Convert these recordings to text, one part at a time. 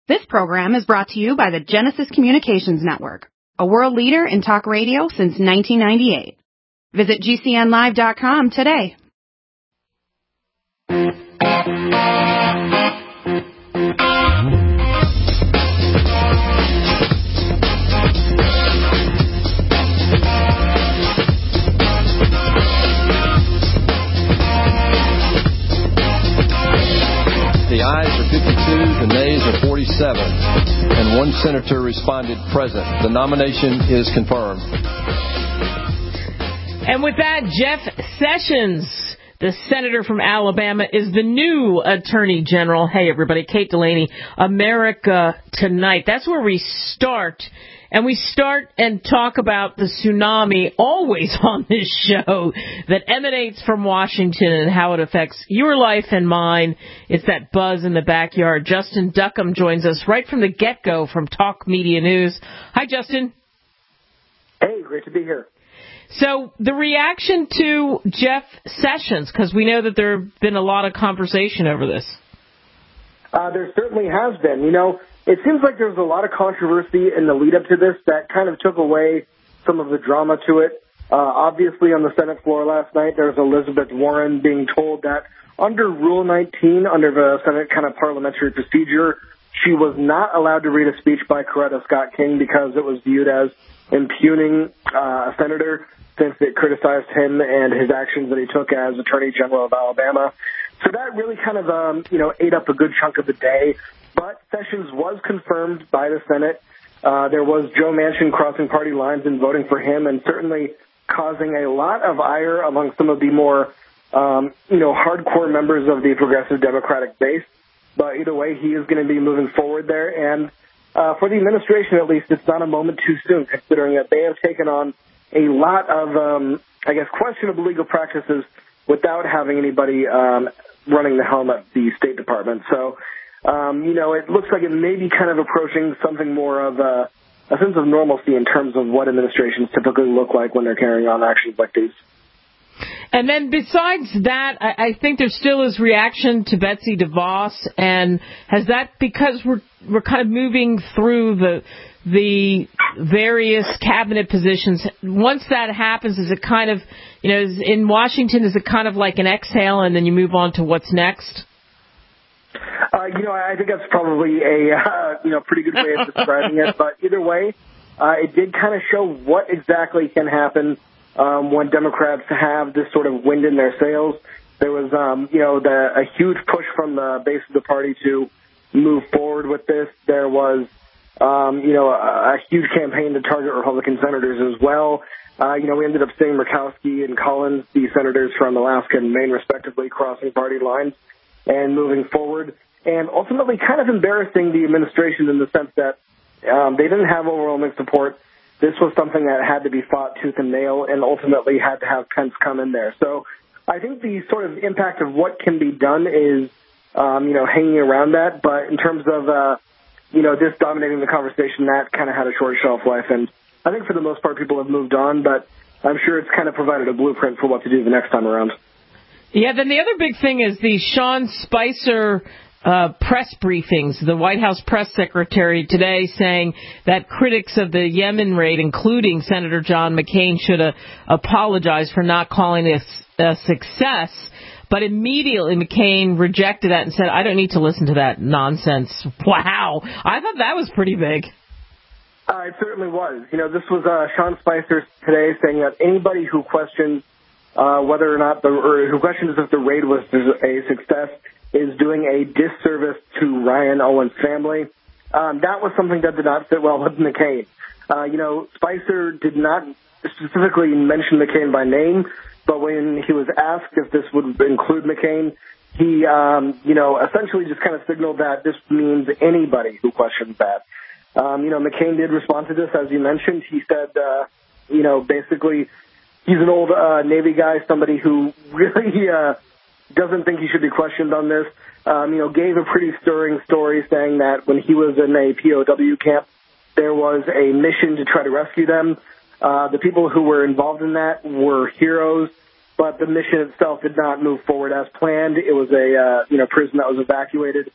This program is brought to you by the Genesis Communications Network, a world leader in talk radio since 1998. Visit GCNlive.com today. The ayes are 52, the nays are 47, and one senator responded present. The nomination is confirmed. And with that, Jeff Sessions, the senator from Alabama, is the new attorney general. Hey, everybody, Kate Delaney, America Tonight. That's where we start. And we start and talk about the tsunami always on this show that emanates from Washington and how it affects your life and mine. It's that buzz in the backyard. Justin Duckham joins us right from the get-go from Talk Media News. Hi, Justin. Hey, great to be here. So the reaction to Jeff Sessions, because we know that there have been a lot of conversation over this. There certainly has been. You know, it seems like there's a lot of controversy in the lead-up to this that kind of took away some of the drama to it. Obviously, on the Senate floor last night, there was Elizabeth Warren being told that under Rule 19, under the Senate kind of parliamentary procedure, she was not allowed to read a speech by Coretta Scott King because it was viewed as impugning a senator since it criticized him and his actions that he took as Attorney General of Alabama. So that really kind of, ate up a good chunk of the day. But Sessions was confirmed by the Senate. There was Joe Manchin crossing party lines and voting for him, and certainly causing a lot of ire among some of the more, hardcore members of the progressive Democratic base. But either way, he is going to be moving forward there. And for the administration, at least, it's not a moment too soon, considering that they have taken on a lot of, questionable legal practices without having anybody running the helm at the State Department. So, it looks like it may be kind of approaching something more of a sense of normalcy in terms of what administrations typically look like when they're carrying on actions like these. And then besides that, I think there still is reaction to Betsy DeVos, and has that, because we're kind of moving through the various cabinet positions, once that happens, is it kind of, in Washington, is it kind of like an exhale and then you move on to what's next? I think that's probably a pretty good way of describing it. But either way, it did kind of show what exactly can happen when Democrats have this sort of wind in their sails. There was, a huge push from the base of the party to move forward with this. There was, a huge campaign to target Republican senators as well. We ended up seeing Murkowski and Collins, the senators from Alaska and Maine, respectively, crossing party lines and moving forward, and ultimately kind of embarrassing the administration in the sense that they didn't have overwhelming support. This was something that had to be fought tooth and nail and ultimately had to have Pence come in there. So I think the sort of impact of what can be done is, hanging around that. But in terms of, this dominating the conversation, that kind of had a short shelf life. And I think for the most part, people have moved on, but I'm sure it's kind of provided a blueprint for what to do the next time around. Yeah, then the other big thing is the Sean Spicer press briefings. The White House press secretary today saying that critics of the Yemen raid, including Senator John McCain, should apologize for not calling this a success. But immediately McCain rejected that and said, I don't need to listen to that nonsense. Wow. I thought that was pretty big. It certainly was. This was Sean Spicer today saying that anybody who questions whether or not who questions if the raid was a success is doing a disservice to Ryan Owens' family. That was something that did not sit well with McCain. Spicer did not specifically mention McCain by name, but when he was asked if this would include McCain, he, essentially just kind of signaled that this means anybody who questions that. McCain did respond to this, as you mentioned. He said, basically, he's an old Navy guy, somebody who really doesn't think he should be questioned on this. Gave a pretty stirring story saying that when he was in a POW camp, there was a mission to try to rescue them. The people who were involved in that were heroes, but the mission itself did not move forward as planned. It was a prison that was evacuated.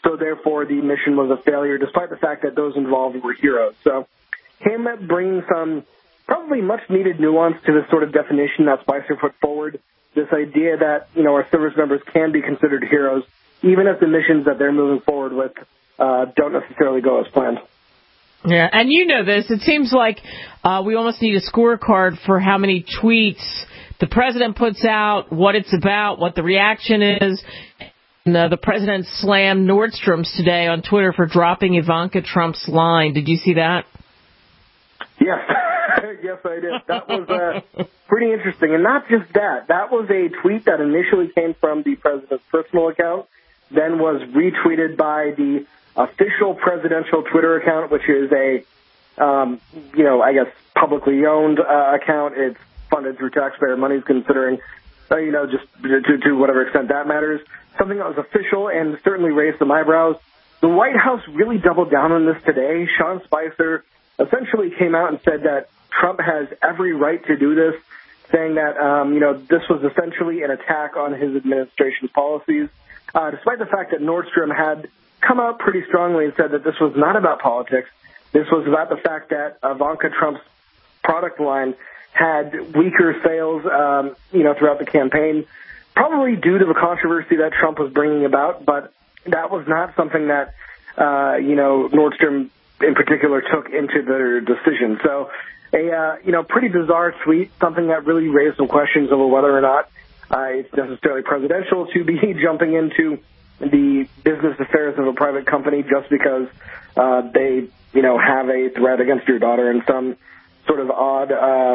so therefore the mission was a failure, despite the fact that those involved were heroes. So him bringing some probably much-needed nuance to this sort of definition that Spicer put forward, this idea that, our service members can be considered heroes, even if the missions that they're moving forward with don't necessarily go as planned. Yeah, and you know this. It seems like we almost need a scorecard for how many tweets the president puts out, what it's about, what the reaction is. And, the president slammed Nordstrom's today on Twitter for dropping Ivanka Trump's line. Did you see that? Yes. Yes, I did. That was pretty interesting. And not just that. That was a tweet that initially came from the president's personal account, then was retweeted by the official presidential Twitter account, which is a, I guess, publicly owned account. It's funded through taxpayer money, considering, just to whatever extent that matters. Something that was official and certainly raised some eyebrows. The White House really doubled down on this today. Sean Spicer essentially came out and said that Trump has every right to do this, saying that, this was essentially an attack on his administration's policies, despite the fact that Nordstrom had come out pretty strongly and said that this was not about politics. This was about the fact that Ivanka Trump's product line had weaker sales, throughout the campaign, probably due to the controversy that Trump was bringing about. But that was not something that, Nordstrom in particular took into their decision. So a, pretty bizarre tweet, something that really raised some questions over whether or not it's necessarily presidential to be jumping into the business affairs of a private company just because they, have a threat against your daughter in some sort of odd,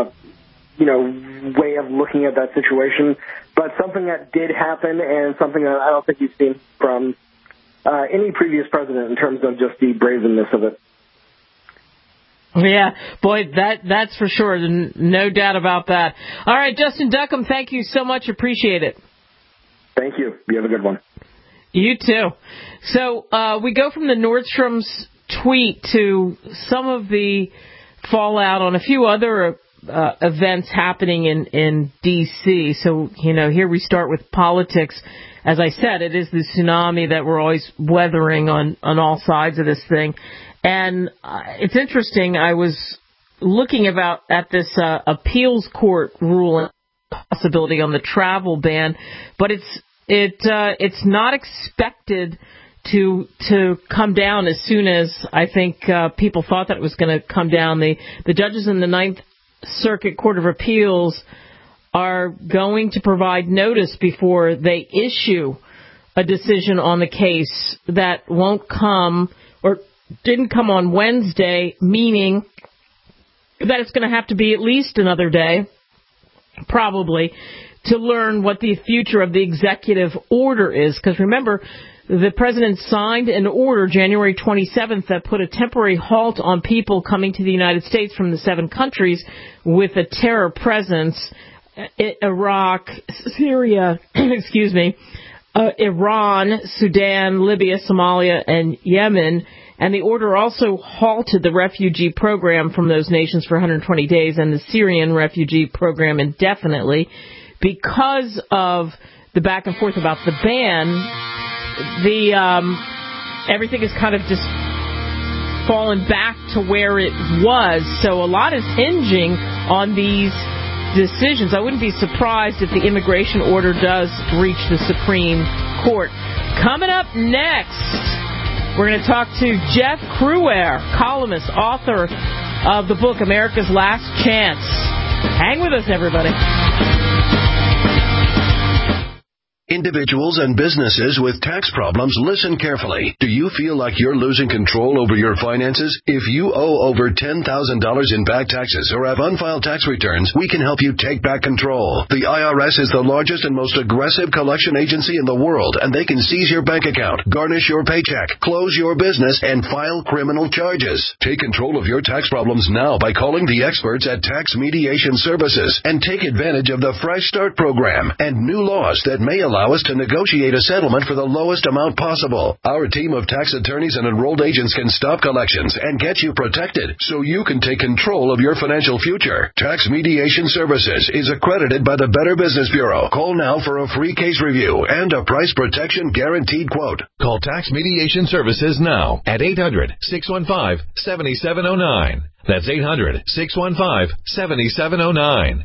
way of looking at that situation. But something that did happen and something that I don't think you've seen from any previous president in terms of just the brazenness of it. Yeah, boy, that's for sure. No doubt about that. All right, Justin Duckham, thank you so much. Appreciate it. Thank you. You have a good one. You too. So we go from the Nordstrom's tweet to some of the fallout on a few other events happening in D.C. So, here we start with politics. As I said, it is the tsunami that we're always weathering on all sides of this thing. And it's interesting, I was looking at this appeals court ruling possibility on the travel ban, but it's not expected to come down as soon as I think people thought that it was going to come down. The judges in the Ninth Circuit Court of Appeals are going to provide notice before they issue a decision on the case that won't come or didn't come on Wednesday, meaning that it's going to have to be at least another day, probably, to learn what the future of the executive order is. Because remember, the president signed an order January 27th that put a temporary halt on people coming to the United States from the 7 countries with a terror presence: Iraq, Syria, Iran, Sudan, Libya, Somalia, and Yemen. And the order also halted the refugee program from those nations for 120 days and the Syrian refugee program indefinitely. Because of the back and forth about the ban, everything is kind of just fallen back to where it was. So a lot is hinging on these decisions. I wouldn't be surprised if the immigration order does reach the Supreme Court. Coming up next, we're going to talk to Jeff Crouere, columnist, author of the book America's Last Chance. Hang with us, everybody. Individuals and businesses with tax problems, listen carefully. Do you feel like you're losing control over your finances? If you owe over $10,000 in back taxes or have unfiled tax returns, we can help you take back control. The IRS is the largest and most aggressive collection agency in the world, and they can seize your bank account, garnish your paycheck, close your business, and file criminal charges. Take control of your tax problems now by calling the experts at Tax Mediation Services and take advantage of the Fresh Start program and new laws that may allow allow us to negotiate a settlement for the lowest amount possible. Our team of tax attorneys and enrolled agents can stop collections and get you protected so you can take control of your financial future. Tax Mediation Services is accredited by the Better Business Bureau. Call now for a free case review and a price protection guaranteed quote. Call Tax Mediation Services now at 800-615-7709. That's 800-615-7709.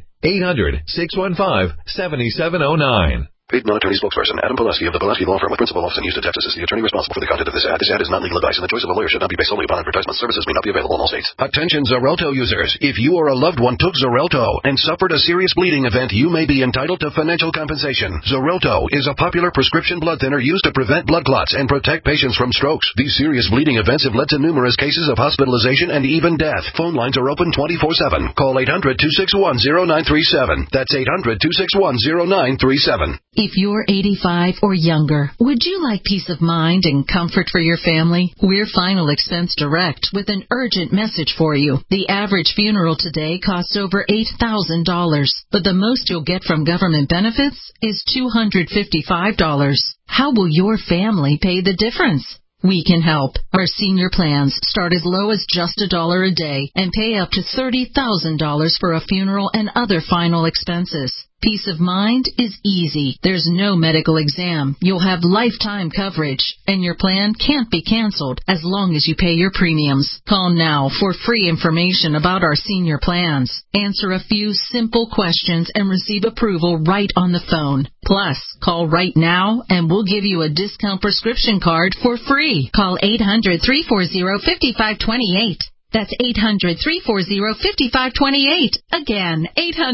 800-615-7709. Paid non-attorney spokesperson Adam Pileski of the Pileski Law Firm with principal office in Houston, Texas is the attorney responsible for the content of this ad. This ad is not legal advice, and the choice of a lawyer should not be based solely upon advertisement. Services may not be available in all states. Attention Xarelto users. If you or a loved one took Xarelto and suffered a serious bleeding event, you may be entitled to financial compensation. Xarelto is a popular prescription blood thinner used to prevent blood clots and protect patients from strokes. These serious bleeding events have led to numerous cases of hospitalization and even death. Phone lines are open 24/7. Call 800-261-0937. That's 800-261-0937. If you're 85 or younger, would you like peace of mind and comfort for your family? We're Final Expense Direct with an urgent message for you. The average funeral today costs over $8,000, but the most you'll get from government benefits is $255. How will your family pay the difference? We can help. Our senior plans start as low as just $1 a day and pay up to $30,000 for a funeral and other final expenses. Peace of mind is easy. There's no medical exam. You'll have lifetime coverage, and your plan can't be canceled as long as you pay your premiums. Call now for free information about our senior plans. Answer a few simple questions and receive approval right on the phone. Plus, call right now and we'll give you a discount prescription card for free. Call 800-340-5528. That's 800-340-5528. Again,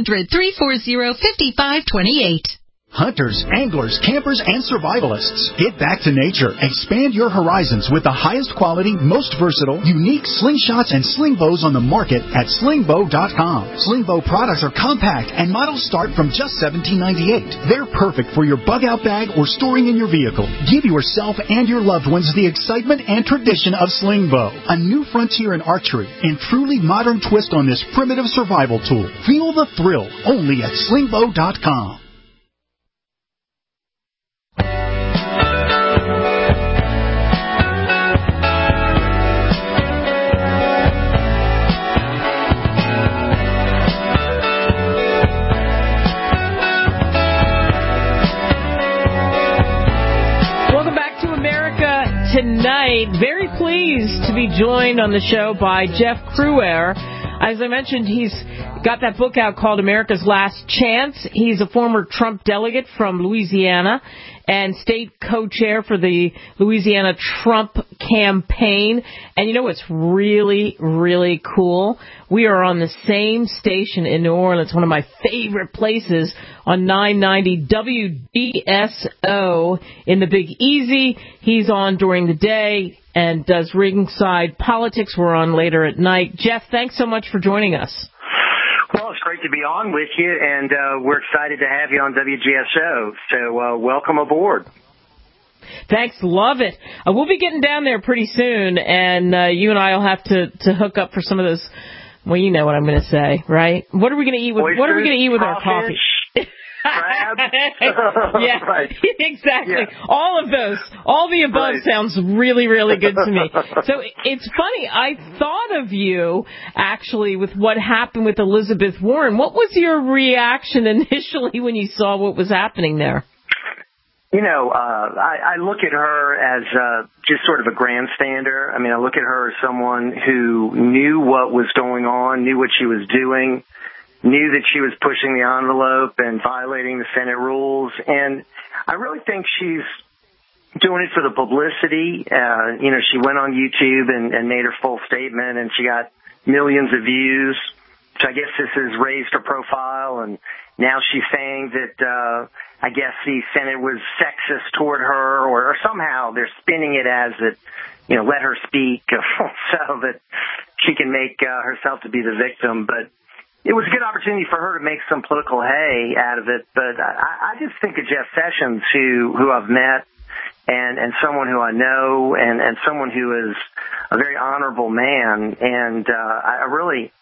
800-340-5528. Hunters, anglers, campers, and survivalists. Get back to nature. Expand your horizons with the highest quality, most versatile, unique slingshots and sling bows on the market at slingbow.com. Slingbow products are compact and models start from just $17.98. They're perfect for your bug out bag or storing in your vehicle. Give yourself and your loved ones the excitement and tradition of Slingbow, a new frontier in archery and truly modern twist on this primitive survival tool. Feel the thrill only at slingbow.com. Tonight, very pleased to be joined on the show by Jeff Crouere. As I mentioned, he's got that book out called America's Last Chance. He's a former Trump delegate from Louisiana and state co-chair for the Louisiana Trump campaign. And you know what's really, really cool? We are on the same station in New Orleans, one of my favorite places, on 990 WDSO in the Big Easy. He's on during the day and does Ringside Politics. We're on later at night. Jeff, thanks so much for joining us. Well, it's great to be on with you, and we're excited to have you on WGSO. So welcome aboard. Thanks. Love it. We'll be getting down there pretty soon, and you and I will have to hook up for some of those. Well, you know what I'm going to say, right? What are we going to eat with? Oysters, what are we going to eat with our coffee? Crab. Yeah, Right. Exactly. Yeah. All of those, all the above sounds really, really good to me. So it's funny, I thought of you, actually, with what happened with Elizabeth Warren. What was your reaction initially when you saw what was happening there? You know, I look at her as just sort of a grandstander. I mean, I look at her as someone who knew what was going on, knew what she was doing, knew that she was pushing the envelope and violating the Senate rules. And I really think she's doing it for the publicity. You know, she went on YouTube and made her full statement, and she got millions of views. So I guess this has raised her profile, and now she's saying that I guess the Senate was sexist toward her, or somehow they're spinning it as that, you know, let her speak so that she can make herself to be the victim. But it was a good opportunity for her to make some political hay out of it. But I just think of Jeff Sessions, who I've met, and someone who I know, and someone who is a very honorable man. And I really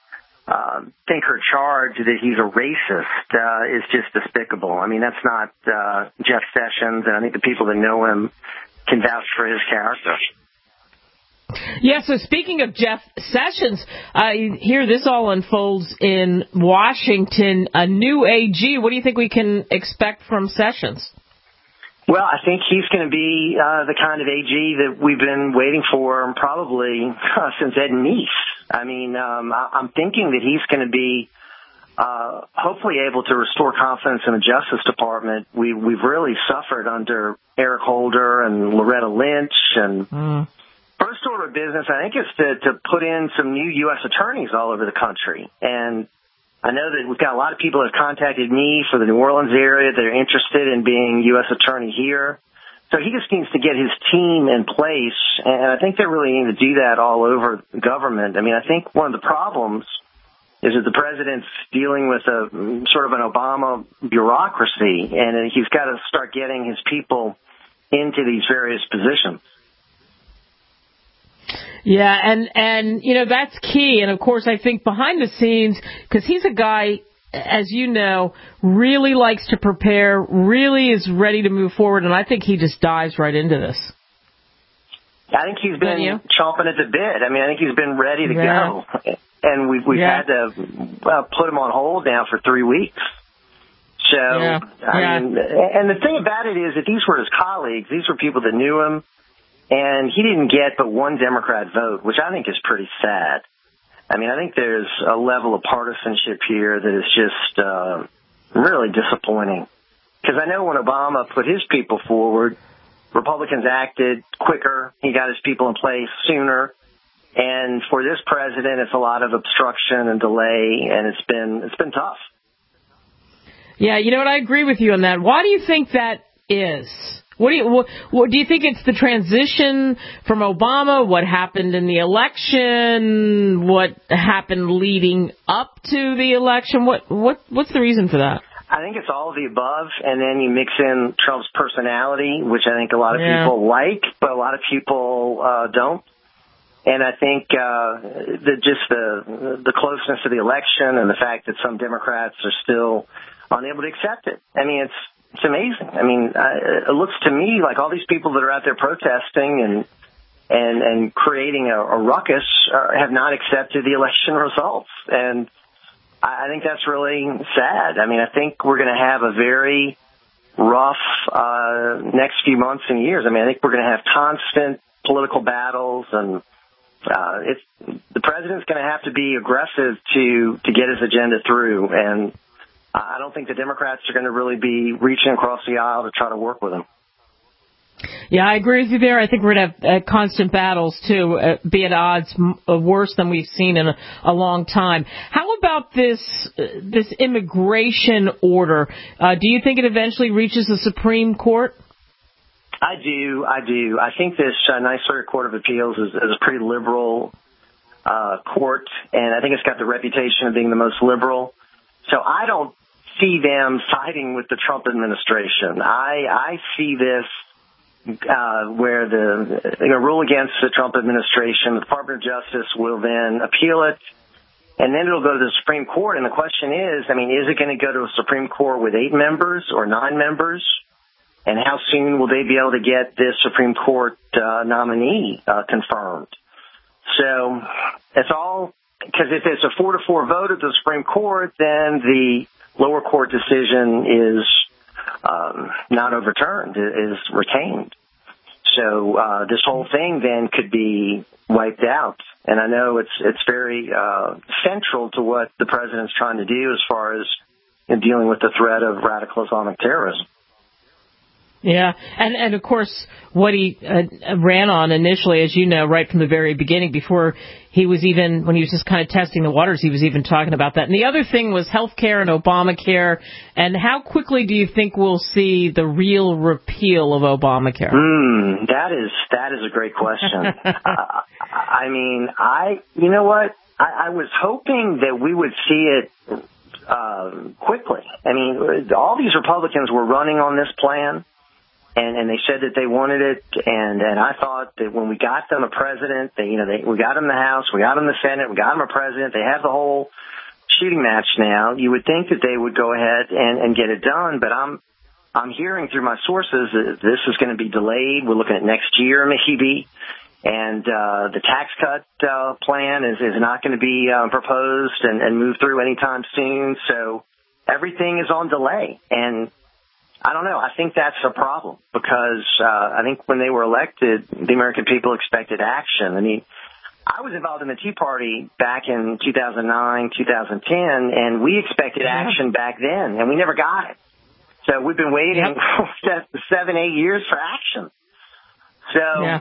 think her charge that he's a racist is just despicable. I mean, that's not Jeff Sessions, and I think the people that know him can vouch for his character. Yeah, so speaking of Jeff Sessions, here this all unfolds in Washington, a new AG. What do you think we can expect from Sessions? Well, I think he's going to be the kind of AG that we've been waiting for probably since Ed Meese. I mean, I'm thinking that he's going to be hopefully able to restore confidence in the Justice Department. We've really suffered under Eric Holder and Loretta Lynch. And first order of business, I think, is to put in some new U.S. attorneys all over the country. And I know that we've got a lot of people that have contacted me for the New Orleans area that are interested in being U.S. attorney here. So he just needs to get his team in place, and I think they really need to do that all over government. I mean, I think one of the problems is that the president's dealing with a sort of an Obama bureaucracy, and he's got to start getting his people into these various positions. Yeah, and you know, that's key. And, of course, I think behind the scenes, because he's a guy, as you know, really likes to prepare, really is ready to move forward, and I think he just dives right into this. I think he's been chomping at the bit. I mean, I think he's been ready to go. And we've had to put him on hold now for 3 weeks. So, I mean, and the thing about it is that these were his colleagues. These were people that knew him. And he didn't get but one Democrat vote, which I think is pretty sad. I mean, I think there's a level of partisanship here that is just really disappointing. Because I know when Obama put his people forward, Republicans acted quicker. He got his people in place sooner. And for this president, it's a lot of obstruction and delay, and it's been tough. Yeah, you know what? I agree with you on that. Why do you think that is? What do you think it's the transition from Obama? What happened in the election? What happened leading up to the election? What's the reason for that? I think it's all of the above, and then you mix in Trump's personality, which I think a lot of people like, but a lot of people don't. And I think the closeness of the election and the fact that some Democrats are still unable to accept it. I mean, it's amazing. I mean, it looks to me like all these people that are out there protesting and creating a ruckus have not accepted the election results. And I think that's really sad. I mean, I think we're going to have a very rough next few months and years. I mean, I think we're going to have constant political battles, and the president's going to have to be aggressive to get his agenda through. And I don't think the Democrats are going to really be reaching across the aisle to try to work with him. Yeah, I agree with you there. I think we're going to have constant battles, too, be at odds worse than we've seen in a long time. How about this immigration order? Do you think it eventually reaches the Supreme Court? I do. I think this Ninth Circuit Court of Appeals is a pretty liberal court, and I think it's got the reputation of being the most liberal. So I don't see them siding with the Trump administration. I see this where they're going to rule against the Trump administration. The Department of Justice will then appeal it, and then it'll go to the Supreme Court. And the question is, I mean, is it going to go to a Supreme Court with 8 members or 9 members? And how soon will they be able to get this Supreme Court nominee confirmed? So it's all, because if it's a 4-4 vote at the Supreme Court, then the lower court decision is not overturned, is retained. So this whole thing then could be wiped out. And I know it's very central to what the president's trying to do as far as dealing with the threat of radical Islamic terrorism. Yeah, and of course, what he ran on initially, as you know, right from the very beginning, before he was even, when he was just kind of testing the waters, he was even talking about that. And the other thing was health care and Obamacare. And how quickly do you think we'll see the real repeal of Obamacare? That is a great question. I mean, you know what? I was hoping that we would see it quickly. I mean, all these Republicans were running on this plan. And they said that they wanted it, and I thought that when we got them a president, we got them the House, we got them the Senate, we got them a president. They have the whole shooting match now. You would think that they would go ahead and get it done, but I'm hearing through my sources that this is going to be delayed. We're looking at next year maybe, and the tax cut plan is not going to be proposed and moved through anytime soon. So everything is on delay, and I don't know. I think that's a problem because I think when they were elected, the American people expected action. I mean, I was involved in the Tea Party back in 2009, 2010, and we expected action back then, and we never got it. So we've been waiting 7-8 years for action. So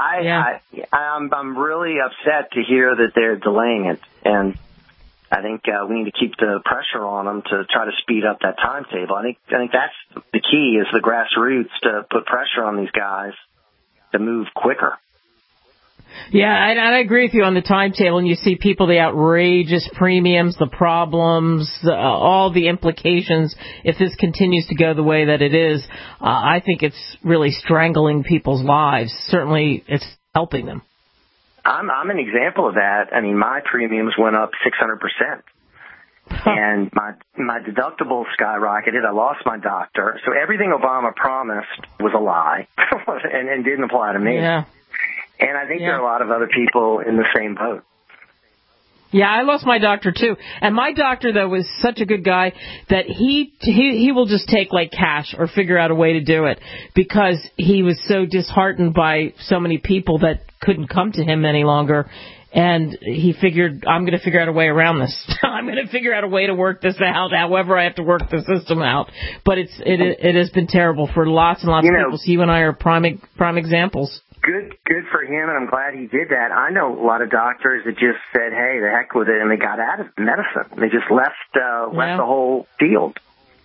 I'm really upset to hear that they're delaying it, and I think we need to keep the pressure on them to try to speed up that timetable. I think that's the key is the grassroots to put pressure on these guys to move quicker. Yeah, I agree with you on the timetable, and you see people, the outrageous premiums, the problems, all the implications. If this continues to go the way that it is, I think it's really strangling people's lives. Certainly, it's helping them. I'm an example of that. I mean, my premiums went up 600%. And my deductible skyrocketed. I lost my doctor. So everything Obama promised was a lie and didn't apply to me. Yeah. And I think there are a lot of other people in the same boat. Yeah, I lost my doctor, too. And my doctor, though, was such a good guy that he will just take, like, cash or figure out a way to do it because he was so disheartened by so many people that couldn't come to him any longer. And he figured, I'm going to figure out a way around this. I'm going to figure out a way to work this out, however I have to work the system out. But it has been terrible for lots and lots of people. So you and I are prime examples. Good for him, and I'm glad he did that. I know a lot of doctors that just said, hey, the heck with it, and they got out of medicine. They just left the whole field.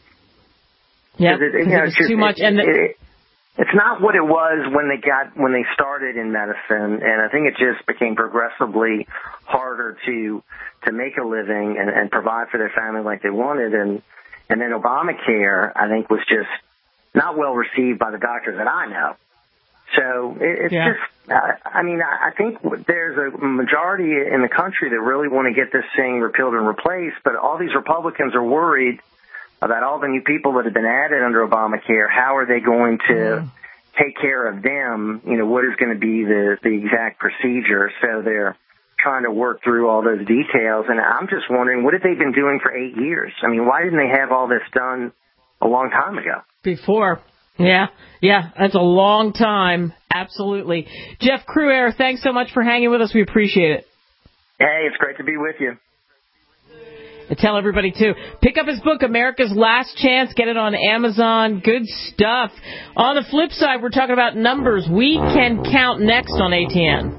Yeah, it's too much. It's not what it was when they started in medicine, and I think it just became progressively harder to make a living and provide for their family like they wanted. And then Obamacare, I think, was just not well received by the doctors that I know. So it's just, I think there's a majority in the country that really want to get this thing repealed and replaced, but all these Republicans are worried about all the new people that have been added under Obamacare. How are they going to take care of them? You know, what is going to be the exact procedure? So they're trying to work through all those details, and I'm just wondering, what have they been doing for 8 years? I mean, why didn't they have all this done a long time ago? Before. Yeah, that's a long time. Absolutely. Jeff Crouere, thanks so much for hanging with us. We appreciate it. Hey, it's great to be with you. And tell everybody, too, pick up his book, America's Last Chance. Get it on Amazon. Good stuff. On the flip side, we're talking about numbers. We can count next on ATN.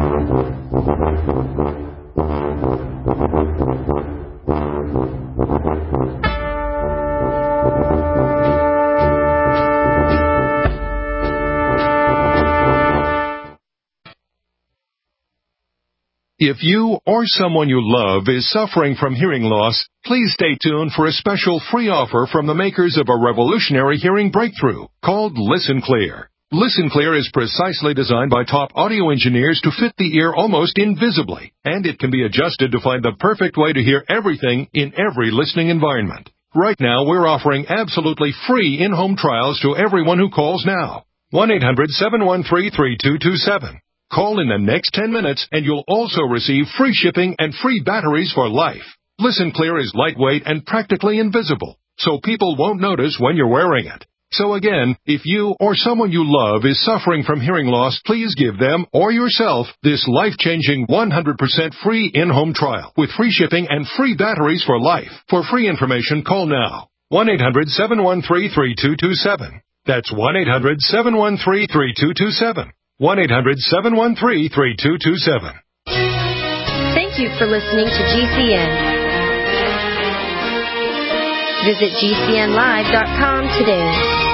If you or someone you love is suffering from hearing loss, please stay tuned for a special free offer from the makers of a revolutionary hearing breakthrough called Listen Clear. Listen Clear is precisely designed by top audio engineers to fit the ear almost invisibly, and it can be adjusted to find the perfect way to hear everything in every listening environment. Right now, we're offering absolutely free in-home trials to everyone who calls now. 1-800-713-3227. Call in the next 10 minutes and you'll also receive free shipping and free batteries for life. Listen Clear is lightweight and practically invisible, so people won't notice when you're wearing it. So again, if you or someone you love is suffering from hearing loss, please give them or yourself this life-changing 100% free in-home trial with free shipping and free batteries for life. For free information, call now. 1-800-713-3227. That's 1-800-713-3227. 1-800-713-3227. Thank you for listening to GCN. Visit GCNlive.com today.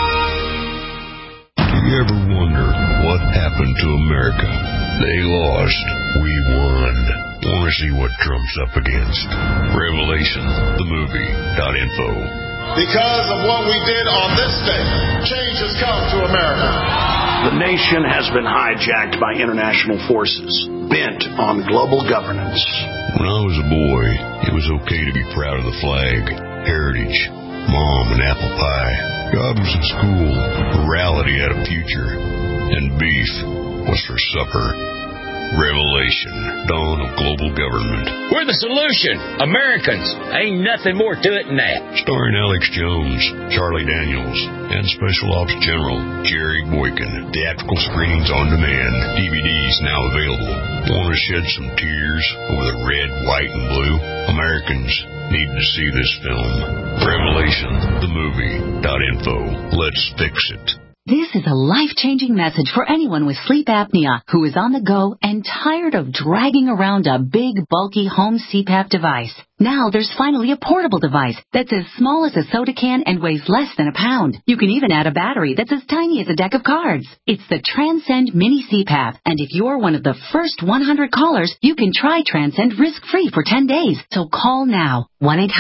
Do you ever wonder what happened to America? They lost. We won. Want to see what Trump's up against? Revelation, the movie.info. Because of what we did on this day, change has come to America. The nation has been hijacked by international forces. bent on global governance. When I was a boy, it was okay to be proud of the flag, heritage, mom and apple pie. God was in school, morality had a future, and beef was for supper. Revelation, dawn of global government. We're the solution. Americans. Ain't nothing more to it than that. Starring Alex Jones, Charlie Daniels, and Special Ops General Jerry Boykin. Theatrical screenings on demand. DVDs now available. Want to shed some tears over the red, white, and blue? Americans need to see this film. Revelation, the movie.info. Let's fix it. This is a life-changing message for anyone with sleep apnea who is on the go and tired of dragging around a big, bulky home CPAP device. Now there's finally a portable device that's as small as a soda can and weighs less than a pound. You can even add a battery that's as tiny as a deck of cards. It's the Transcend Mini CPAP, and if you're one of the first 100 callers, you can try Transcend risk-free for 10 days. So call now,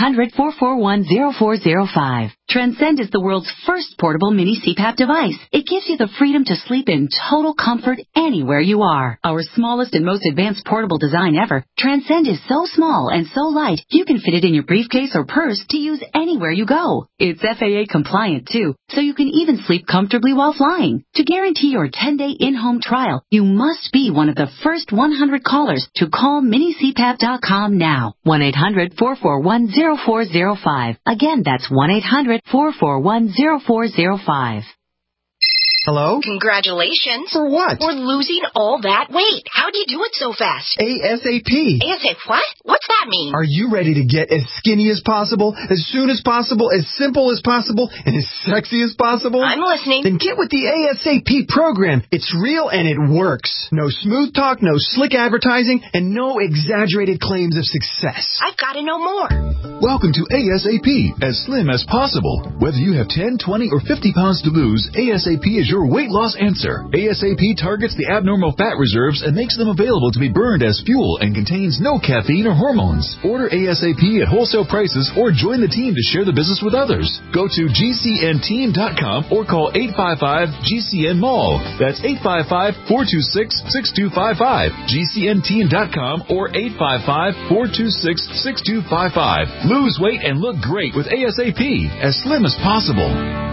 1-800-441-0405. Transcend is the world's first portable mini CPAP device. It gives you the freedom to sleep in total comfort anywhere you are. Our smallest and most advanced portable design ever, Transcend is so small and so light, you can fit it in your briefcase or purse to use anywhere you go. It's FAA compliant too, so you can even sleep comfortably while flying. To guarantee your 10-day in-home trial, you must be one of the first 100 callers to call minicpap.com now. 1-800-441-0405. Again, that's 1-800-441-0405. Hello? Congratulations. For what? For losing all that weight. How'd you do it so fast? ASAP. ASAP what? What's that mean? Are you ready to get as skinny as possible, as soon as possible, as simple as possible, and as sexy as possible? I'm listening. Then get with the ASAP program. It's real and it works. No smooth talk, no slick advertising, and no exaggerated claims of success. I've got to know more. Welcome to ASAP, as slim as possible. Whether you have 10, 20, or 50 pounds to lose, ASAP is your weight loss answer. ASAP targets the abnormal fat reserves and makes them available to be burned as fuel and contains no caffeine or hormones. Order ASAP at wholesale prices or join the team to share the business with others. Go to GCNteam.com or call 855-GCN-MALL. That's 855-426-6255. GCNteam.com or 855-426-6255. Lose weight and look great with ASAP, as slim as possible.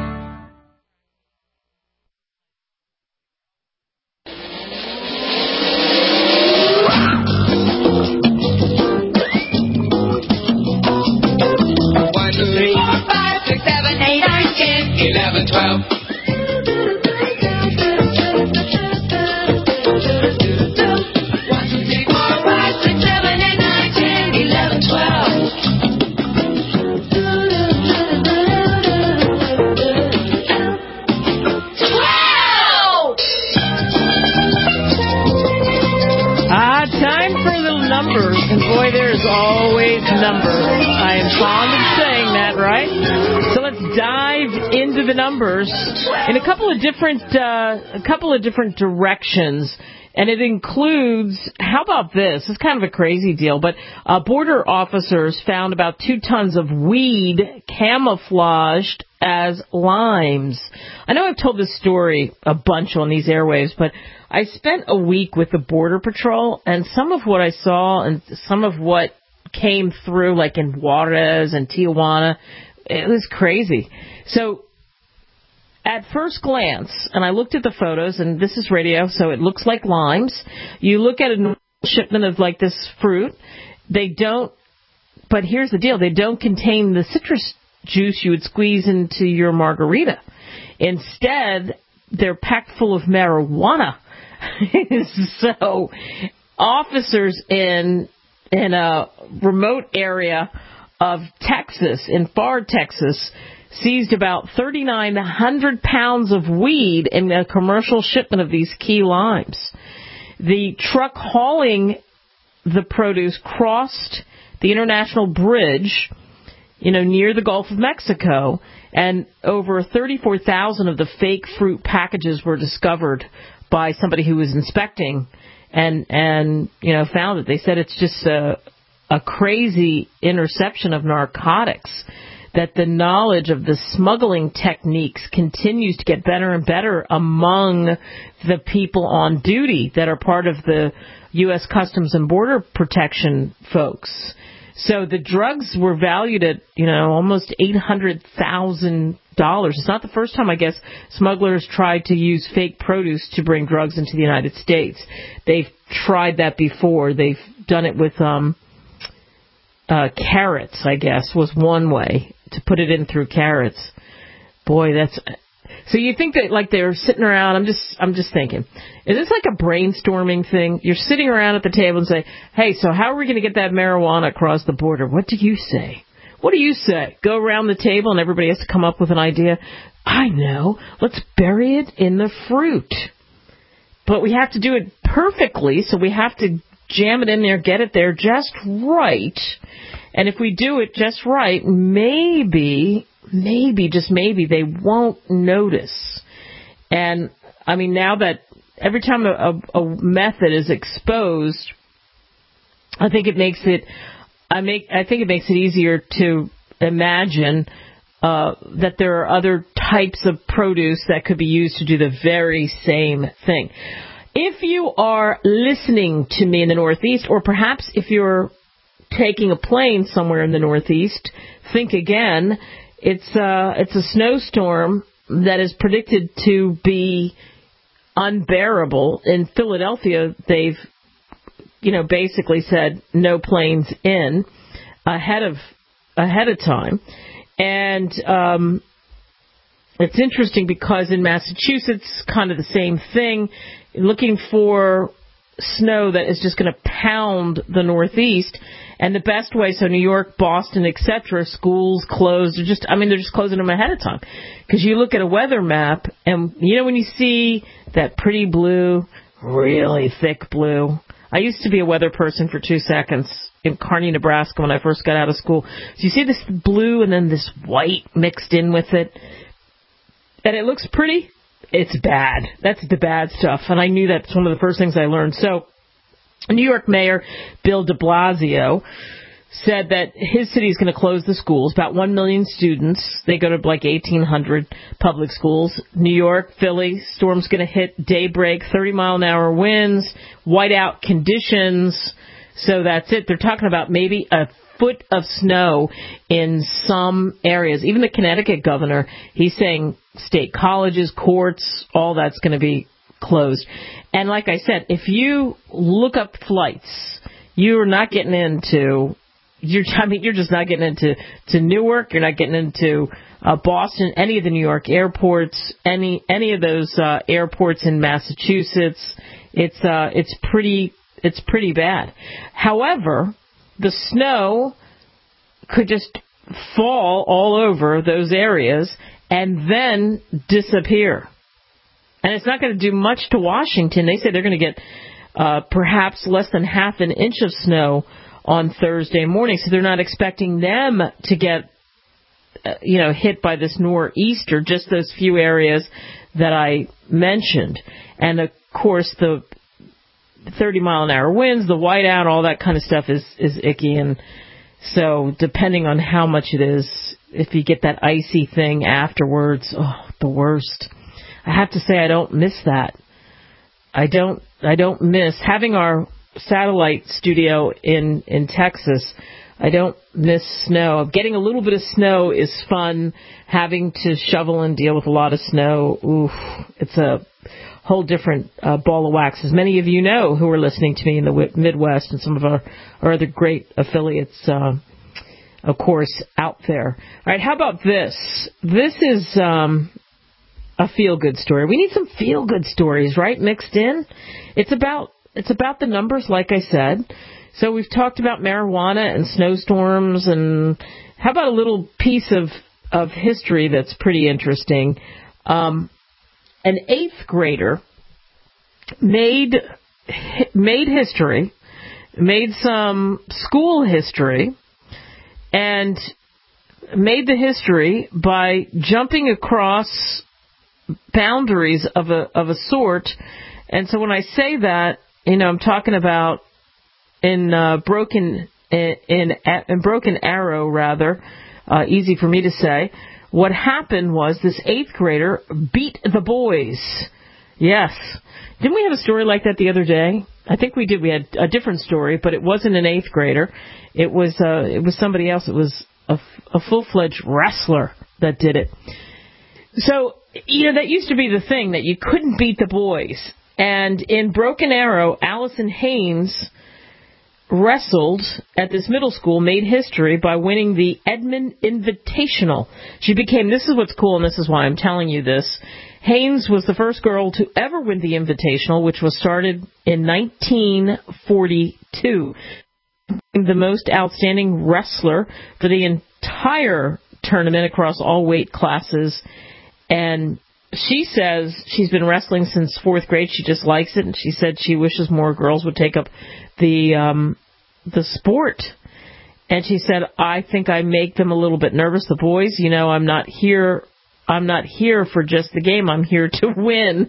Numbers in a couple of different directions, and it includes, how about this? It's kind of a crazy deal, but border officers found about 2 tons of weed camouflaged as limes. I know I've told this story a bunch on these airwaves, but I spent a week with the Border Patrol, and some of what I saw and some of what came through, like in Juarez and Tijuana, it was crazy. So at first glance, and I looked at the photos, and this is radio, so it looks like limes. You look at a shipment of like this fruit, they don't, but here's the deal, they don't contain the citrus juice you would squeeze into your margarita. Instead, they're packed full of marijuana. So officers in a remote area of Texas, in far Texas, seized about 3,900 pounds of weed in a commercial shipment of these key limes. The truck hauling the produce crossed the international bridge, near the Gulf of Mexico, and over 34,000 of the fake fruit packages were discovered by somebody who was inspecting and found it. They said it's just a crazy interception of narcotics. that the knowledge of the smuggling techniques continues to get better and better among the people on duty that are part of the U.S. Customs and Border Protection folks. So the drugs were valued at, almost $800,000. It's not the first time, I guess, smugglers tried to use fake produce to bring drugs into the United States. They've tried that before. They've done it with carrots, I guess, was one way to put it in through carrots. Boy, that's... So you think that, like, they're sitting around, I'm just thinking, is this like a brainstorming thing? You're sitting around at the table and say, hey, so how are we going to get that marijuana across the border? What do you say? What do you say? Go around the table and everybody has to come up with an idea. I know. Let's bury it in the fruit. But we have to do it perfectly, so we have to jam it in there, get it there just right. And if we do it just right, maybe, just maybe, they won't notice. And, I mean, now that every time a method is exposed, I think it makes it easier to imagine that there are other types of produce that could be used to do the very same thing. If you are listening to me in the Northeast, or perhaps if you're taking a plane somewhere in the Northeast, think again. It's a snowstorm that is predicted to be unbearable. In Philadelphia, they've basically said no planes in ahead of time. And it's interesting because in Massachusetts, kind of the same thing, looking for snow that is just going to pound the Northeast. And the best way, so New York, Boston, etc., schools closed. They're just closing them ahead of time. Because you look at a weather map, and when you see that pretty blue, really thick blue. I used to be a weather person for 2 seconds in Kearney, Nebraska when I first got out of school. So you see this blue and then this white mixed in with it. And it looks pretty. It's bad. That's the bad stuff. And I knew that's one of the first things I learned. So New York Mayor Bill de Blasio said that his city is going to close the schools. About 1 million students. They go to like 1,800 public schools. New York, Philly, storm's going to hit daybreak, 30-mile-an-hour winds, whiteout conditions. So that's it. They're talking about maybe a foot of snow in some areas. Even the Connecticut governor, he's saying state colleges, courts, all that's going to be closed. And like I said, if you look up flights, you're not getting into... You're just not getting into Newark. You're not getting into Boston, any of the New York airports, any of those airports in Massachusetts. It's pretty bad. However, the snow could just fall all over those areas and then disappear. And it's not going to do much to Washington. They say they're going to get perhaps less than half an inch of snow on Thursday morning, so they're not expecting them to get, hit by this nor'easter, just those few areas that I mentioned. And, of course, the 30-mile-an-hour winds, the whiteout, all that kind of stuff is icky. And so depending on how much it is, if you get that icy thing afterwards, the worst. I have to say I don't miss that. I don't miss having our satellite studio in Texas. I don't miss snow. Getting a little bit of snow is fun. Having to shovel and deal with a lot of snow, it's a whole different ball of wax. As many of you know who are listening to me in the Midwest and some of our other great affiliates, of course, out there. All right, how about this? This is a feel-good story. We need some feel-good stories, right, mixed in? It's about the numbers, like I said. So we've talked about marijuana and snowstorms, and how about a little piece of history that's pretty interesting? An 8th grader made history, made some school history, and made the history by jumping across boundaries of a sort. And so when I say that, I'm talking about in Broken Arrow, rather. Easy for me to say. What happened was this 8th grader beat the boys. Yes. Didn't we have a story like that the other day? I think we did. We had a different story, but it wasn't an 8th grader. It was somebody else. It was a full-fledged wrestler that did it. So, that used to be the thing, that you couldn't beat the boys. And in Broken Arrow, Allison Haynes wrestled at this middle school, made history by winning the Edmond Invitational. This is what's cool, and this is why I'm telling you this. Haynes was the first girl to ever win the Invitational, which was started in 1942. The most outstanding wrestler for the entire tournament across all weight classes. And she says she's been wrestling since 4th grade. She just likes it, and she said she wishes more girls would take up the sport. And she said, I think I make them a little bit nervous. The boys, I'm not here for just the game. I'm here to win.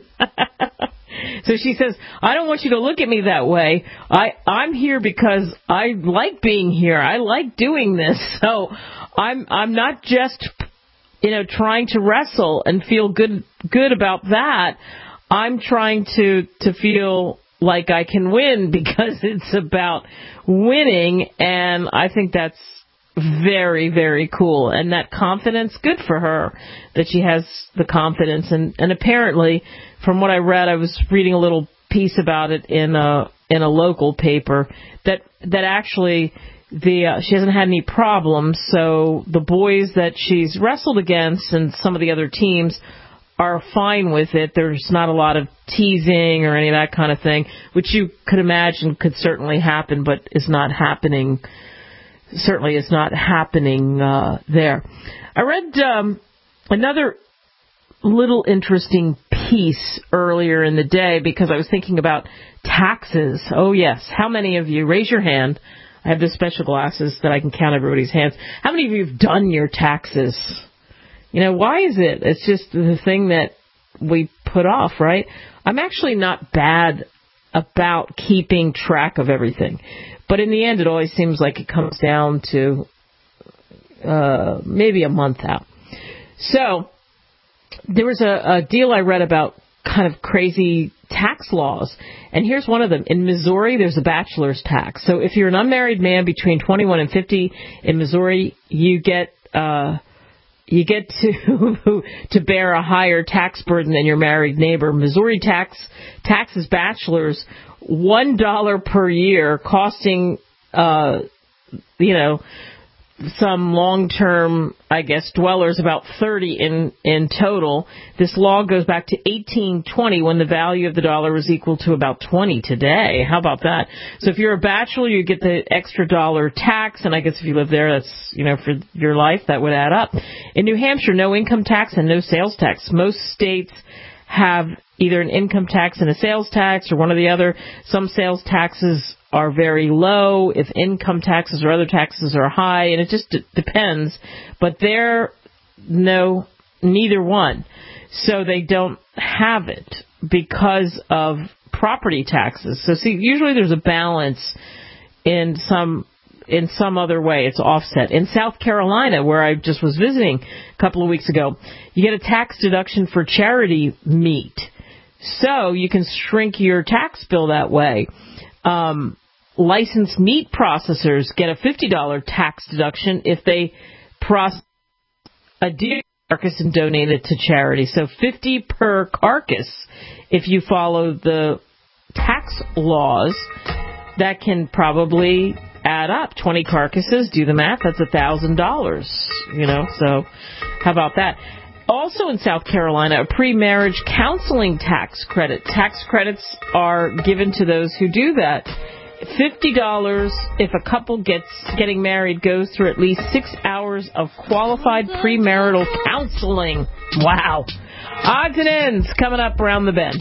So she says, I don't want you to look at me that way. I'm here because I like being here. I like doing this. So I'm not just, trying to wrestle and feel good about that. I'm trying to feel like I can win because it's about winning, and I think that's very, very cool. And that confidence, good for her that she has the confidence. And apparently, from what I read, I was reading a little piece about it in a local paper that actually she hasn't had any problems. So the boys that she's wrestled against and some of the other teams are fine with it. There's not a lot of teasing or any of that kind of thing, which you could imagine could certainly happen, but is not happening. Certainly is not happening there. I read another little interesting piece earlier in the day because I was thinking about taxes. Oh, yes. How many of you, raise your hand. I have the special glasses that I can count everybody's hands. How many of you have done your taxes? Why is it? It's just the thing that we put off, right? I'm actually not bad about keeping track of everything. But in the end, it always seems like it comes down to maybe a month out. So there was a deal I read about kind of crazy tax laws. And here's one of them. In Missouri, there's a bachelor's tax. So if you're an unmarried man between 21 and 50 in Missouri, you get to bear a higher tax burden than your married neighbor. Missouri taxes bachelors $1 per year, costing some long-term, dwellers about 30 in total. This law goes back to 1820 when the value of the dollar was equal to about 20 today. How about that? So if you're a bachelor, you get the extra dollar tax, and I guess if you live there, that's, for your life, that would add up. In New Hampshire, no income tax and no sales tax. Most states have either an income tax and a sales tax or one or the other. Some sales taxes are very low if income taxes or other taxes are high, and it just depends. But they're neither one. So they don't have it because of property taxes. So see, usually there's a balance in some other way. It's offset. In South Carolina, where I just was visiting a couple of weeks ago, you get a tax deduction for charity meat. So you can shrink your tax bill that way. Licensed meat processors get a $50 tax deduction if they process a deer carcass and donate it to charity. So $50 per carcass. If you follow the tax laws, that can probably add up. 20 carcasses, do the math, that's $1,000, so how about that? Also in South Carolina, a pre-marriage counseling tax credit. Tax credits are given to those who do that. $50 if a couple getting married goes through at least 6 hours of qualified premarital counseling. Wow. Odds and ends coming up around the bend.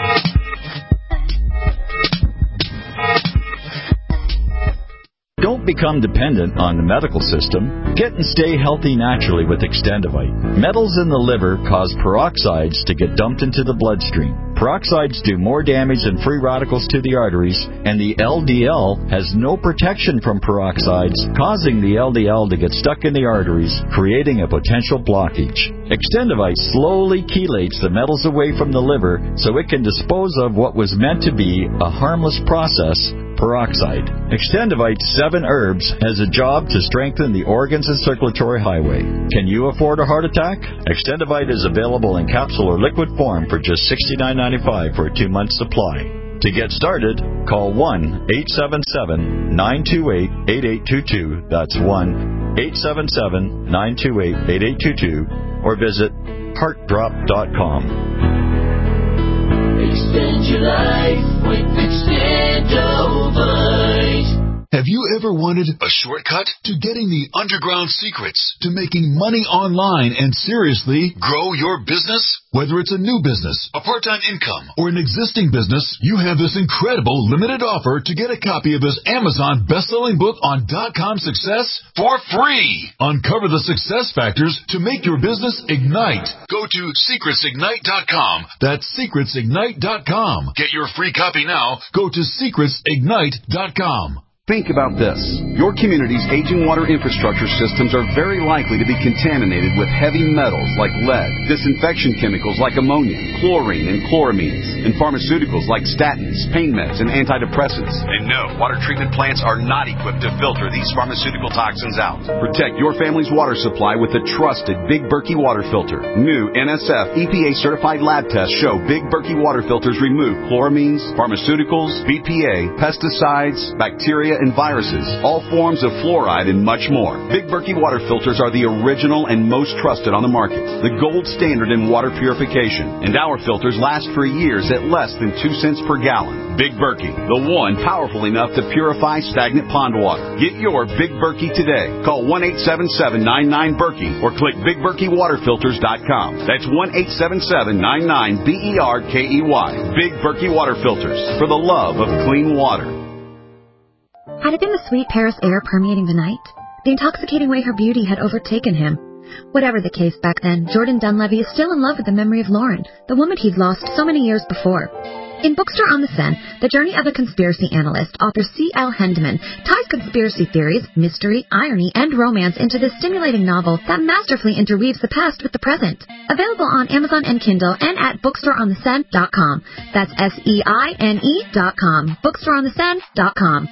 Don't become dependent on the medical system, get and stay healthy naturally with Extendivite. Metals in the liver cause peroxides to get dumped into the bloodstream. Peroxides do more damage than free radicals to the arteries, and the LDL has no protection from peroxides, causing the LDL to get stuck in the arteries, creating a potential blockage. Extendivite slowly chelates the metals away from the liver so it can dispose of what was meant to be a harmless process, peroxide. Extendivite 7 herbs has a job to strengthen the organs and circulatory highway. Can you afford a heart attack? Extendivite is available in capsule or liquid form for just $69.95 for a 2-month supply. To get started, call 1-877-928-8822. That's 1-877-928-8822. Or visit heartdrop.com. Extend your life with Extendivite. Have you ever wanted a shortcut to getting the underground secrets to making money online and seriously grow your business? Whether it's a new business, a part-time income, or an existing business, you have this incredible limited offer to get a copy of this Amazon best-selling book on .com success for free. Uncover the success factors to make your business ignite. Go to secretsignite.com. That's secretsignite.com. Get your free copy now. Go to secretsignite.com. Think about this. Your community's aging water infrastructure systems are very likely to be contaminated with heavy metals like lead, disinfection chemicals like ammonia, chlorine and chloramines, and pharmaceuticals like statins, pain meds, and antidepressants. And no, water treatment plants are not equipped to filter these pharmaceutical toxins out. Protect your family's water supply with the trusted Big Berkey water filter. New NSF EPA-certified lab tests show Big Berkey water filters remove chloramines, pharmaceuticals, BPA, pesticides, bacteria, and viruses, all forms of fluoride, and much more. Big Berkey water filters are the original and most trusted on the market, the gold standard in water purification, and our filters last for years at less than 2 cents per gallon. Big Berkey, the one powerful enough to purify stagnant pond water. Get your Big Berkey today. Call 1-877-99-BERKEY or click BigBerkeyWaterFilters.com. That's 1-877-99-BERKEY. Big Berkey water filters, for the love of clean water. Had it been the sweet Paris air permeating the night? The intoxicating way her beauty had overtaken him? Whatever the case back then, Jordan Dunleavy is still in love with the memory of Lauren, the woman he'd lost so many years before. In Bookstore on the Seine, The Journey of a Conspiracy Analyst, author C.L. Hendeman ties conspiracy theories, mystery, irony, and romance into this stimulating novel that masterfully interweaves the past with the present. Available on Amazon and Kindle and at bookstoreontheseine.com. That's SEINE.com. Bookstoreontheseine.com.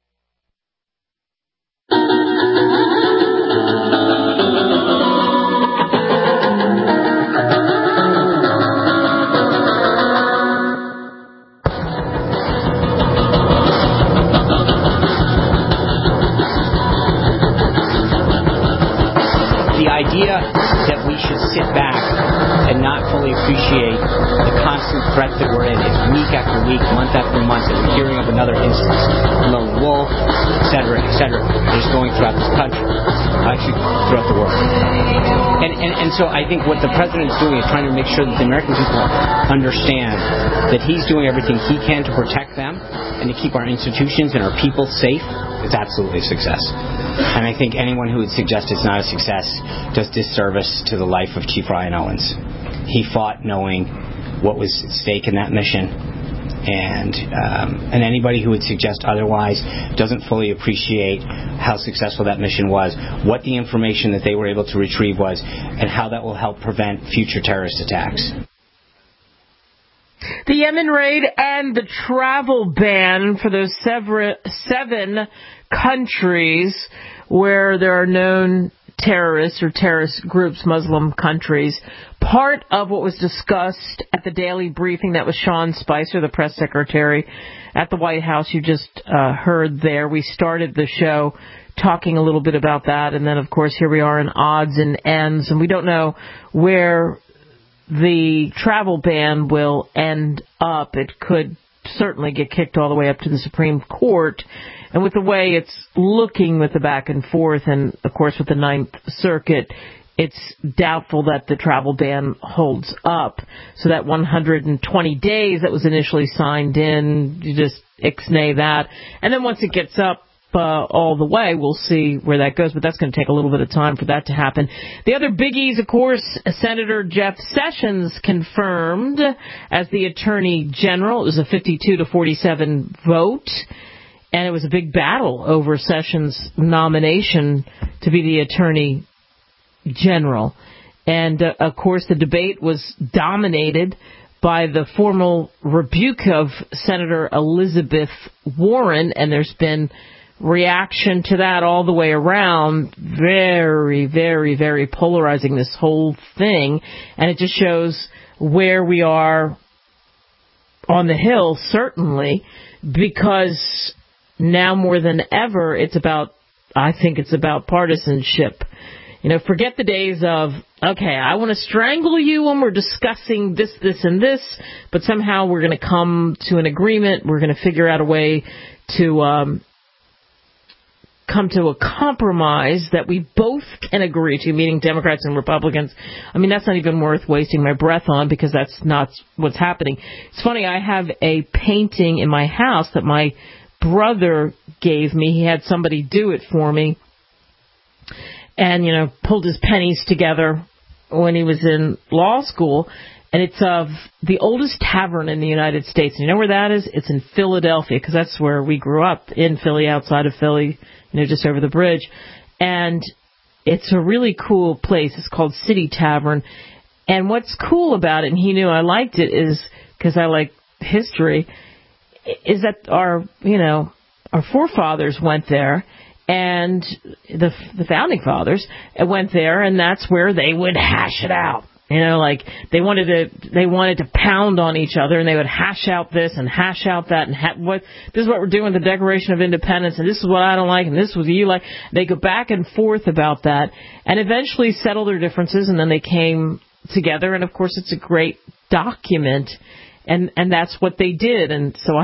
The idea that we should sit back and not fully appreciate the constant threat that we're in is week after week, month after month, that we're hearing of another instance, lone wolf, etc., just going throughout this country, actually throughout the world. And so I think what the president is doing is trying to make sure that the American people understand that he's doing everything he can to protect them and to keep our institutions and our people safe. It's absolutely a success. And I think anyone who would suggest it's not a success does disservice to the life of Chief Ryan Owens. He fought knowing what was at stake in that mission, and anybody who would suggest otherwise doesn't fully appreciate how successful that mission was, what the information that they were able to retrieve was, and how that will help prevent future terrorist attacks. The Yemen raid and the travel ban for those 7 countries where there are known terrorists or terrorist groups, Muslim countries. Part of what was discussed at the daily briefing, that was Sean Spicer, the press secretary at the White House. You just heard there. We started the show talking a little bit about that, and then, of course, here we are in odds and ends, and we don't know where the travel ban will end up. It could certainly get kicked all the way up to the Supreme Court. And with the way it's looking with the back and forth, and, of course, with the Ninth Circuit, it's doubtful that the travel ban holds up. So that 120 days that was initially signed in, you just ixnay that. And then once it gets up all the way. We'll see where that goes, but that's going to take a little bit of time for that to happen. The other biggies, of course, Senator Jeff Sessions confirmed as the Attorney General. It was a 52-47 vote, and it was a big battle over Sessions' nomination to be the Attorney General. And, of course, the debate was dominated by the formal rebuke of Senator Elizabeth Warren, and there's been reaction to that all the way around. Very, very, very polarizing, this whole thing. And it just shows where we are on the Hill, certainly, because now more than ever, I think it's about partisanship. You know, forget the days of, okay, I want to strangle you when we're discussing this, this, and this, but somehow we're going to come to an agreement. We're going to figure out a way to come to a compromise that we both can agree to, meaning Democrats and Republicans. I mean, that's not even worth wasting my breath on, because that's not what's happening. It's funny, I have a painting in my house that my brother gave me. He had somebody do it for me. And, you know, pulled his pennies together when he was in law school. And it's of the oldest tavern in the United States. You know where that is? It's in Philadelphia, because that's where we grew up, in Philly, outside of Philly, you know, just over the bridge. And it's a really cool place. It's called City Tavern. And what's cool about it, and he knew I liked it, is because I like history, is that our forefathers went there. And the founding fathers went there, and that's where they would hash it out. You know, like they wanted to pound on each other, and they would hash out this and hash out that, and this is what we're doing with the Declaration of Independence, and this is what I don't like, and this is what you like. They go back and forth about that, and eventually settle their differences, and then they came together. And of course, it's a great document, and that's what they did. And so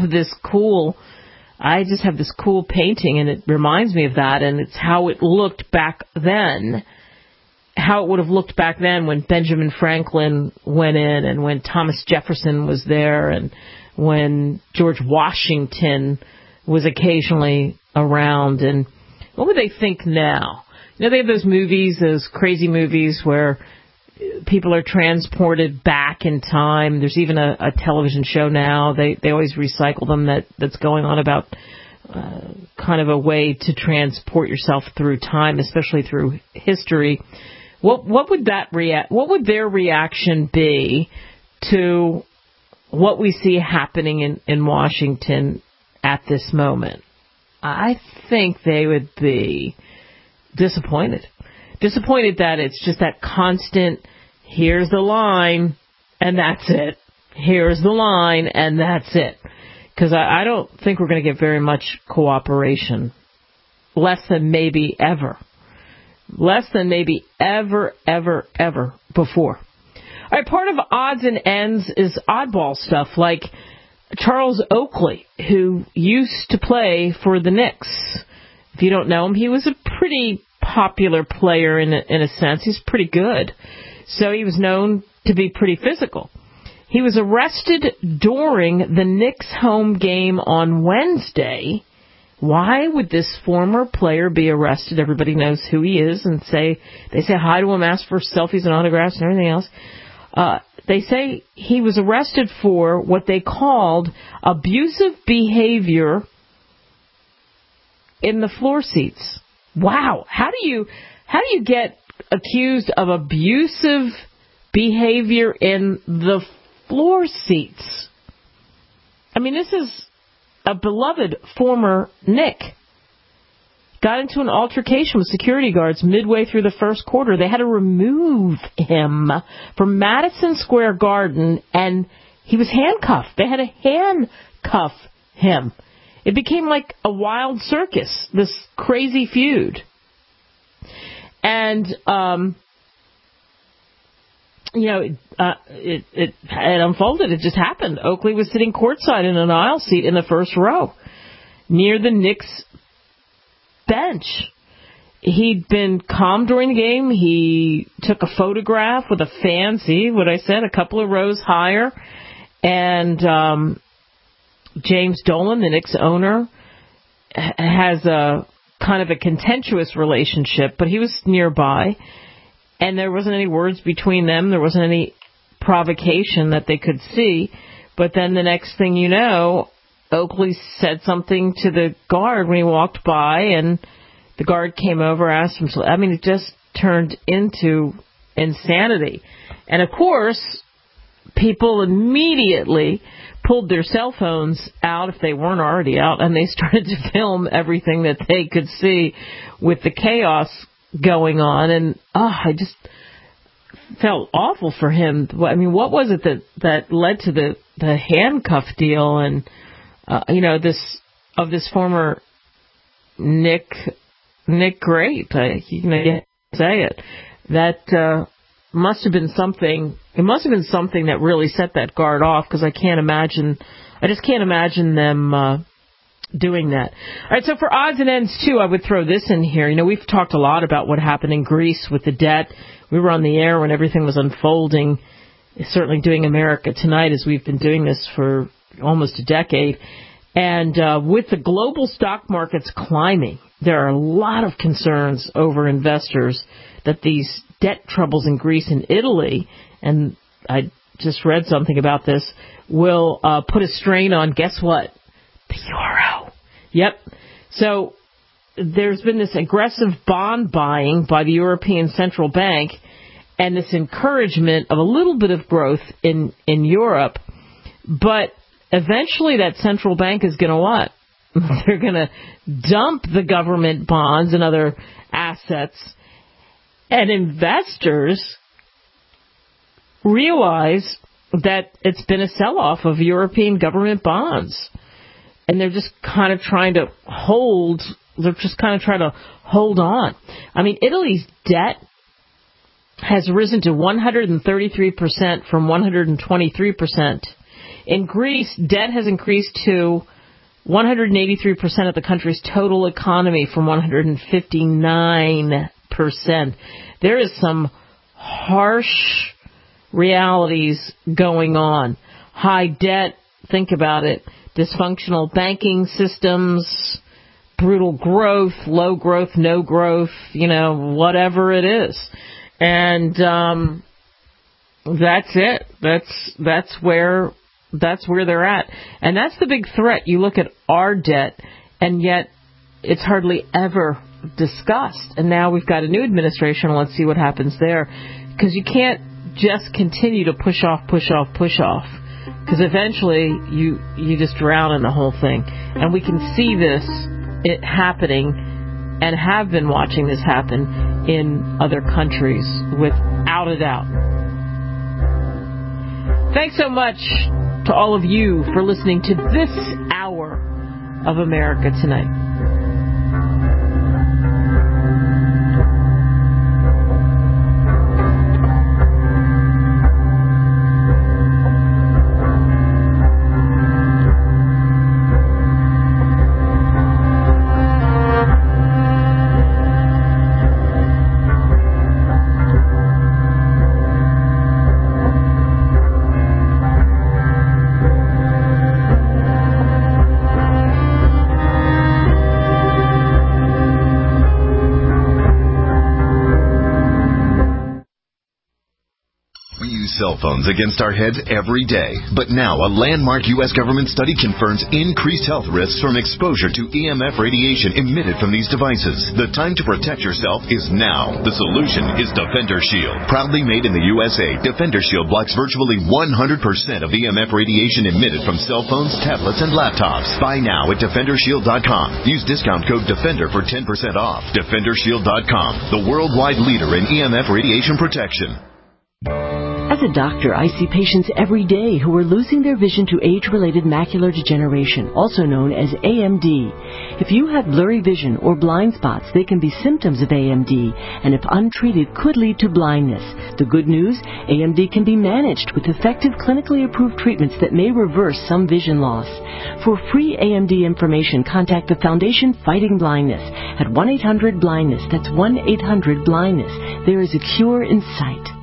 I just have this cool painting, and it reminds me of that, and it's how it looked back then, how it would have looked back then when Benjamin Franklin went in, and when Thomas Jefferson was there, and when George Washington was occasionally around. And what would they think now? You know, they have those movies, those crazy movies where people are transported back in time. There's even a television show now. They always recycle them that's going on about kind of a way to transport yourself through time, especially through history. What would their reaction be to what we see happening in Washington at this moment? I think they would be disappointed. Disappointed that it's just that constant, here's the line, and that's it. Here's the line, and that's it. Because I don't think we're going to get very much cooperation. Less than maybe ever. Less than maybe ever before. All right, part of odds and ends is oddball stuff, like Charles Oakley, who used to play for the Knicks. If you don't know him, he was a pretty popular player in a sense. He's pretty good. So he was known to be pretty physical. He was arrested during the Knicks home game on Wednesday. Why would this former player be arrested? Everybody knows who he is, and they say hi to him, ask for selfies and autographs and everything else. They say he was arrested for what they called abusive behavior in the floor seats. Wow. How do you get accused of abusive behavior in the floor seats? I mean, this is a beloved former Knick. Got into an altercation with security guards midway through the first quarter. They had to remove him from Madison Square Garden, and he was handcuffed. They had to handcuff him. It became like a wild circus, this crazy feud. And, it unfolded. It just happened. Oakley was sitting courtside in an aisle seat in the first row near the Knicks bench. He'd been calm during the game. He took a photograph with a fan, see what I said, a couple of rows higher. And James Dolan, the Knicks owner, has a kind of a contentious relationship, but he was nearby, and there wasn't any words between them. There wasn't any provocation that they could see. But then the next thing you know, Oakley said something to the guard when he walked by, and the guard came over, asked him. I mean, it just turned into insanity. And of course, people immediately pulled their cell phones out, if they weren't already out, and they started to film everything that they could see with the chaos going on. And I just felt awful for him. I mean, what was it that led to the handcuff deal and this former Nick Grape? You can't say it. That must have been something. It must have been something that really set that guard off, because I just can't imagine them doing that. All right, so for odds and ends, too, I would throw this in here. You know, we've talked a lot about what happened in Greece with the debt. We were on the air when everything was unfolding, certainly doing America Tonight, as we've been doing this for almost a decade. And with the global stock markets climbing, there are a lot of concerns over investors that these debt troubles in Greece and Italy, and I just read something about this, will put a strain on, guess what? The euro. Yep. So there's been this aggressive bond buying by the European Central Bank and this encouragement of a little bit of growth in Europe. But eventually that central bank is going to what? They're going to dump the government bonds and other assets. And investors realize that it's been a sell-off of European government bonds. And they're just kind of trying to hold on. I mean, Italy's debt has risen to 133% from 123%. In Greece, debt has increased to 183% of the country's total economy from 159%. There is some harsh realities going on. High debt, think about it. Dysfunctional banking systems, brutal growth, low growth, no growth, whatever it is. And that's it. That's where they're at. And that's the big threat. You look at our debt, and yet it's hardly ever discussed. And now we've got a new administration. Let's see what happens there. Because you can't just continue to push off. Because eventually you just drown in the whole thing. And we can see it happening and have been watching this happen in other countries without a doubt. Thanks so much to all of you for listening to this hour of America Tonight. Cell phones against our heads every day. But now a landmark U.S. government study confirms increased health risks from exposure to EMF radiation emitted from these devices. The time to protect yourself is now. The solution is Defender Shield. Proudly made in the USA, Defender Shield blocks virtually 100% of EMF radiation emitted from cell phones, tablets, and laptops. Buy now at DefenderShield.com. Use discount code DEFENDER for 10% off. DefenderShield.com, the worldwide leader in EMF radiation protection. As a doctor, I see patients every day who are losing their vision to age-related macular degeneration, also known as AMD. If you have blurry vision or blind spots, they can be symptoms of AMD, and if untreated, could lead to blindness. The good news, AMD can be managed with effective clinically approved treatments that may reverse some vision loss. For free AMD information, contact the Foundation Fighting Blindness at 1-800-BLINDNESS. That's 1-800-BLINDNESS. There is a cure in sight.